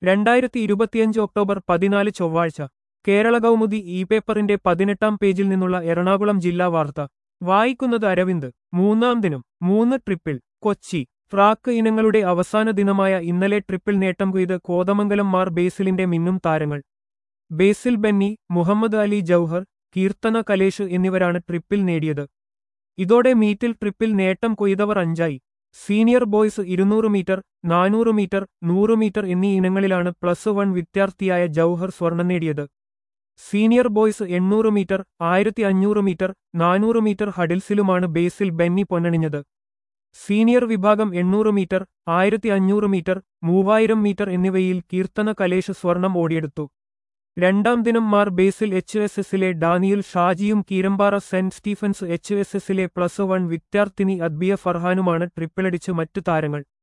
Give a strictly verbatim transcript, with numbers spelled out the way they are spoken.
രണ്ടായിരത്തി ഇരുപത്തിയഞ്ച് ഒക്ടോബർ പതിനാല് ചൊവ്വാഴ്ച കേരള കൗമുദി ഇ പേപ്പറിന്റെ പതിനെട്ടാം പേജിൽ നിന്നുള്ള എറണാകുളം ജില്ലാ വാർത്ത വായിക്കുന്നത് അരവിന്ദ്. മൂന്നാം ദിനം മൂന്ന് ട്രിപ്പിൾ കൊച്ചി. ട്രാക്ക് ഇനങ്ങളുടെ അവസാന ദിനമായ ഇന്നലെ ട്രിപ്പിൾ നേട്ടം കൊയ്ത് കോതമംഗലം മാർ ബേസിലിന്റെ മിന്നും താരങ്ങൾ. ബേസിൽ ബെന്നി, മുഹമ്മദ് അലി ജൌഹർ, കീർത്തന കലേഷ് എന്നിവരാണ് ട്രിപ്പിൾ നേടിയത്. ഇതോടെ മീറ്റിൽ ട്രിപ്പിൾ നേട്ടം കൊയ്തവർ അഞ്ചായി. സീനിയർ ബോയ്സ് ഇരുന്നൂറ് മീറ്റർ, നാനൂറ് മീറ്റർ, നൂറ് മീറ്റർ എന്നീ ഇനങ്ങളിലാണ് പ്ലസ് വൺ വിദ്യാർത്ഥിയായ ജൌഹർ സ്വർണം നേടിയത്. സീനിയർ ബോയ്സ് എണ്ണൂറ് മീറ്റർ, ആയിരത്തി അഞ്ഞൂറ് മീറ്റർ, നാനൂറ് മീറ്റർ ഹഡിൽസിലുമാണ് ബേസിൽ ബെന്നി പൊന്നണിഞ്ഞത്. സീനിയർ വിഭാഗം എണ്ണൂറ് മീറ്റർ, ആയിരത്തി അഞ്ഞൂറ് മീറ്റർ, മൂവായിരം മീറ്റർ എന്നിവയിൽ കീർത്തന കലേഷ് സ്വർണം ഓടിയെടുത്തു. രണ്ടാം ദിനം മാർ ബേസിൽ എച്ച് എസ് എസിലെ ഡാനിയൽ ഷാജിയും Keerampara Saint Stephen's H S എസിലെ പ്ലസ് വൺ വിദ്യാർത്ഥിനി അദ്ബിയ ഫർഹാനുമാണ് ട്രിപ്പിളടിച്ച് മറ്റു താരങ്ങൾ.